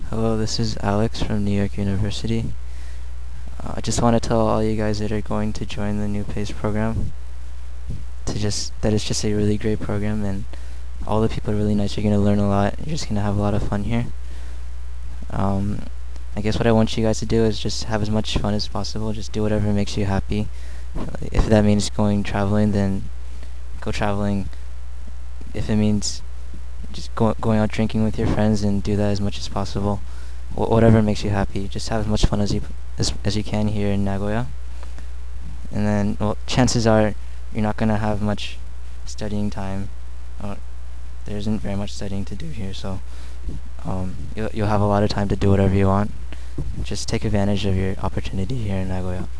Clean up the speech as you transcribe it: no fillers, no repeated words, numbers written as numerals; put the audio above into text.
Hello, this is Alex from New York University. I just want to tell all you guys that are going to join the new PACE program that it's just a really great program, and all the people are really nice. You're going to learn a lot. You're just going to have a lot of fun here. Um, I guess what I want you guys to do is just have as much fun as possible. Just do whatever makes you happy. If that means going traveling, then go traveling. If it means just going out drinking with your friends, and do that as much as possible. Whatever makes you happy. Just have as much fun as you can here in Nagoya. And then, well, chances are you're not gonna have much studying time. There isn't very much studying to do here, so you'll have a lot of time to do whatever you want. Just take advantage of your opportunity here in Nagoya.